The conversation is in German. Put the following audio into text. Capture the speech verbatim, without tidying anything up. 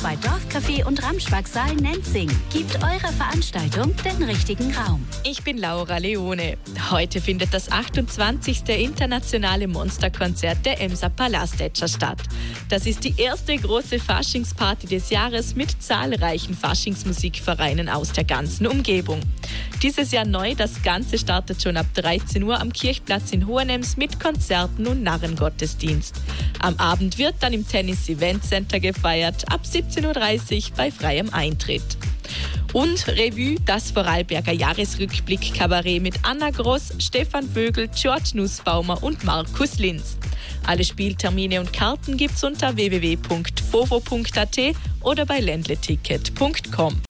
bei Dorfcafé und Ramschwachsaal Nenzing. Gibt eurer Veranstaltung den richtigen Raum. Ich bin Laura Leone. Heute findet das achtundzwanzigste internationale Monsterkonzert der Emser Palastetscher statt. Das ist die erste große Faschingsparty des Jahres mit zahlreichen Faschingsmusikvereinen aus der ganzen Umgebung. Dieses Jahr neu, das Ganze startet schon ab dreizehn Uhr am Kirchplatz in Hohenems mit Konzerten und Narrengottesdienst. Am Abend wird dann im Tennis Event Center gefeiert, ab siebzehn Uhr dreißig bei freiem Eintritt. Und Revue, das Vorarlberger Jahresrückblick-Kabarett mit Anna Gross, Stefan Vögel, George Nussbaumer und Markus Linz. Alle Spieltermine und Karten gibt's unter w w w punkt fovo punkt a t oder bei ländleticket punkt com.